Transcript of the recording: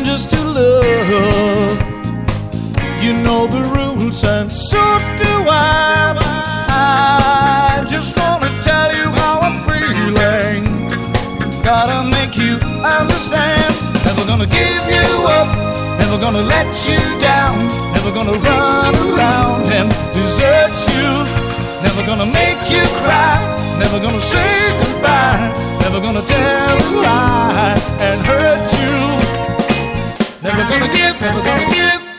just to love. You know the rules and so do I. I just wanna tell you how I'm feeling. Gotta make you understand. Never gonna give you up, never gonna let you down, never gonna run around and desert you, never gonna make you cry, never gonna say goodbye, never gonna tell a lie and hurt you. Never gonna give, never gonna give